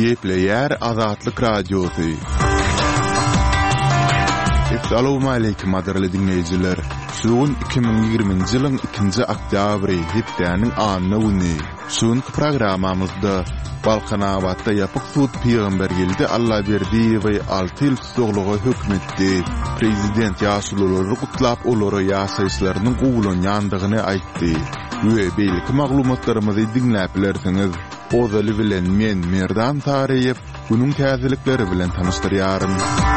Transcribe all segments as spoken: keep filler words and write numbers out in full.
Gepleyer Azatlyk Radiosu. Assalamu alaykum aderli dinleyijiler. Şuun iki bin ýygrimiňji ýylyň ikinji oktýabry hepdeniň anyny uny. Şuňky programamyzda Balkanawatda ýapyk sud peýgamber geldi Allah berdi we alty ýyl tutuglygy hökmetdi. Prezident ýaşulary gutlap olary ýaşaýyşlarynyň gowulanýandygyny aýtdy. We beýlik maglumatlarymyzy dinläp bilersiňiz. Ozaly bilen men Merdan Tariýew bunyň täzelikleri bilen tanystyryarym.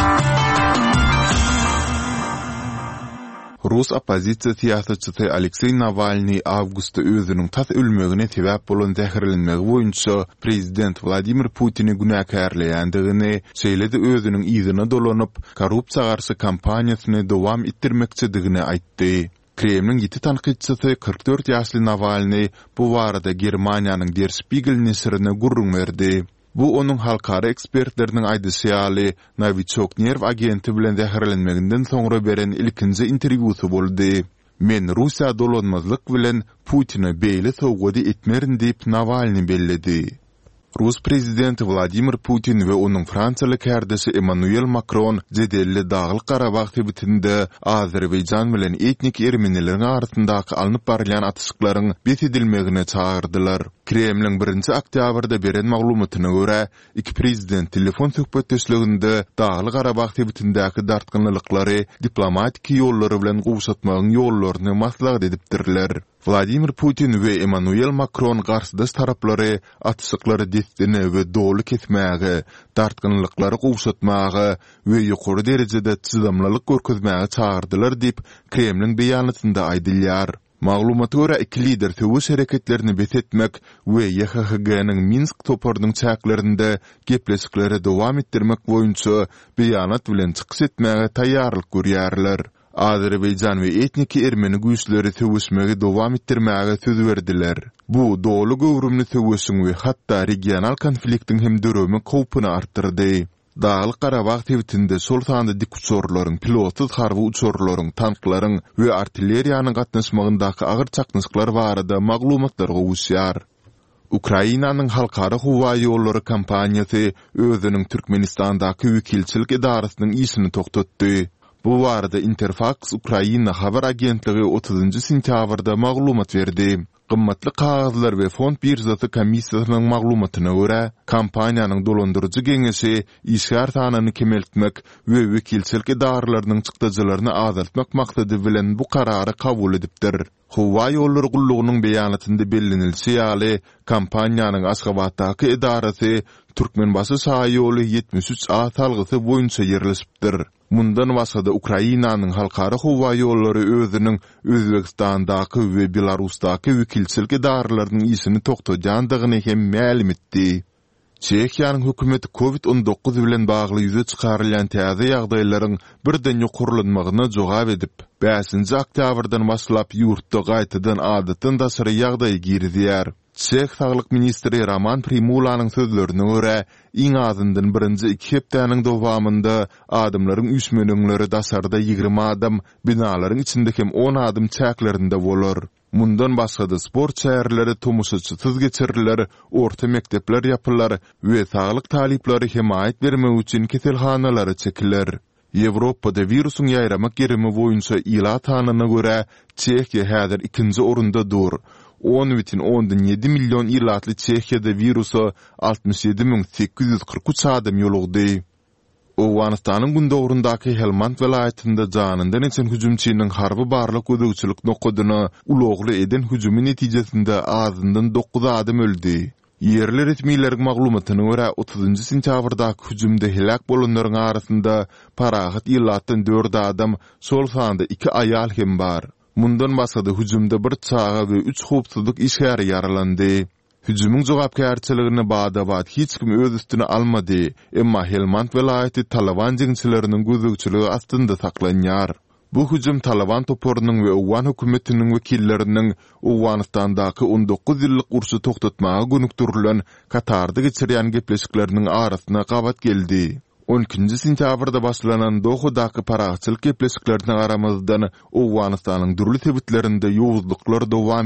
Rus opozisiýa siýasatçysy Aleksey Navalny awgustda özüniň tas ölmegine sebäp bolan zähirlenmegi boýunça prezident Vladimir Putini günäkärleýändigini, şeýle-de özüniň ýzyna dolanyp korrupsiýa garşy kampaniýasyny dowam etdirmekçidigini aýtdy. Kremlin ýeti tanqidçisi kırk dört ýaşly Navalny bu barada Germaniýanyň Der Spiegel nesrine gurrun berdi. Bu onun halkara ekspertlerinin aýdysyaly Novichok nerv agenti bilen zähirlenmeginden soňra beren ilkinji interwýusy boldy. Men Russiýa dolanmazlyk bilen Putina beýle sowgady etmerin diýip Navalny belledi. Rus prezidenti Vladimir Putin we onuň Fransiýaly kärdesi Emmanuel Macron jedelli Dağlyk Garabag tebitinde Azerbaýjan bilen etnik ermenileriň arasyndaky alınıp barýan atyşyklaryň betedilmegine çağırdylar. Kremlin birinji oktýabrda beren maglumatyna görä, iki prezident telefon söhbetdeşliginde Dağlyk Garabag tebitindäki dartgynlyklary diplomatik ýollary bilen gowşatmagyň ýollaryny maslahat edipdirler. Vladimir Putin we Emmanuel Macron garşydaş taraplary atyşyklary desdine we dolu kesmäge, dartgynlyklary gowşatmagy we ýokary derejede çyzamlylyk görkezmäge çağırdylar diýip Kremlin beýanatynda aýdylýar. Maglumata görä iki lider töwüş hereketlerini betetmek we Y H G nyň Minsk toparynyň çäklerinde gepleşikleri dowam etdirmek boýunça beýanat bilen çykyş etmäge taýýarlyk görýärler. Azerbaýjan we etnik ermeni güýçleri töwüşmegi dowam etdirmäge söz berdiler. Bu dolu gowrumly töwüşüň we hatda regional konfliktiň hem döremi kowpuny artdyrdy. Dağlyk Garabag tebitinde sol sanda dik uçurlaryň, pilotsuz harby uçurlaryň, tanklaryň we artilleriýanyň gatnaşmagyndaky agyr çaknysyklar barada maglumatlar gowuşýar. Ukrainanyň halkara howa ýollary kampaniýasy özüniň Türkmenistandaky wekilçilik idarasynyň işini toktatdy. Bu barada Interfax Ukraina habar agentligi otuzynjy sentýabrda maglumat berdi. Gymmatly kagazlar we fond birzasy komissiýasynyň maglumatyna görä, kampaniýanyň dolandyrjy geňeşi işgär sanyny kemeltmek we wekilçilik idaralarynyň çykdyjylaryny azaltmak maksady bilen bu karary kabul edipdir. Howa ýollary gullugynyň beýanatynda bellenilýär, kampaniýanyň Aşgabatdaky idarasy Türkmenbaşy şaýoly ýetmiş üç A salgysy boýunça ýerleşipdir. Mundan başga Ukrainanyň halkara howa ýollary özüniň Özbegistandaky we Belarusdaky wekilçilik idaralarynyň işini toktajandygyny hem ma'lum etdi. Çekiýanyň hökümeti covid on dokuz bilen bagly ýüze çykarylýan täze ýagdaýlaryň birden ýokurlanmagyna jogap edip, beşinji oktýabrdan başlap ýurtda gaýtadan adatdan daşary ýagdaý girdýär. Çek Saglyk ministri Roman Primulanyň sözlerine görä, iň azyndan birinji iki hepdeniň dowamında adamlaryň üsmeningleri daşarda ýygrimi adam, binalaryň içinde hem on adam çäklerinde bolar. Mundan başga sport şäherleri tomushaçysyz geçiriler, orta mektepler ýapylar we saglyk talipleri himayet bermek üçin keselhanalary çekiler. Ýewropada virusyň ýaýramak gerimi boýunça ilat hanyna görä Çekiýa häzir ikinji orunda dur. on бүтүн ондон ýedi million ilatly Çekiýada virusu altmış ýedi miň sekiz ýüz kırk üç adam ýolugdy. Owganystanyň gündogrundaky Helmand welaýatynda janyndan geçen hüjümçiniň harby barlyk gödөгçilik nokodyny ulugly eden hüjümi netijesinde azyndan dokuz adam öldi. Yerli resmiýetleriň maglumatyna görä otuzynjy sentýabrdaky hüjümde helak bolanlaryň arasynda parahat illatdan dört adam, sol sanda iki aýal hem bar. Mundan başga hüjümde bir çağa we üç howpsuzlyk işgäri ýaralandy. Hüjümüň jogapkärçiligini bada-bad hiç kim öz üstüne almady, emma Helmand welaýaty Taliban jeňçileriniň gözükçüligi astynda saklanýar. Bu hüjüm Taliban toporynyň we Owgan hökümetiniň wekilleriniň Owganystandaky on dokuz ýyllyk ursy toktatmagy gönükdirilen Katarda geçirýän gepleşikleriniň arasyna gabat geldi. on ikinji sentýabrda başlanan Dohudaky paraçylyk gepleşikleriniň aramyzdan Owganystanyň dürli tebitlerinde ýowuzlyklar dowam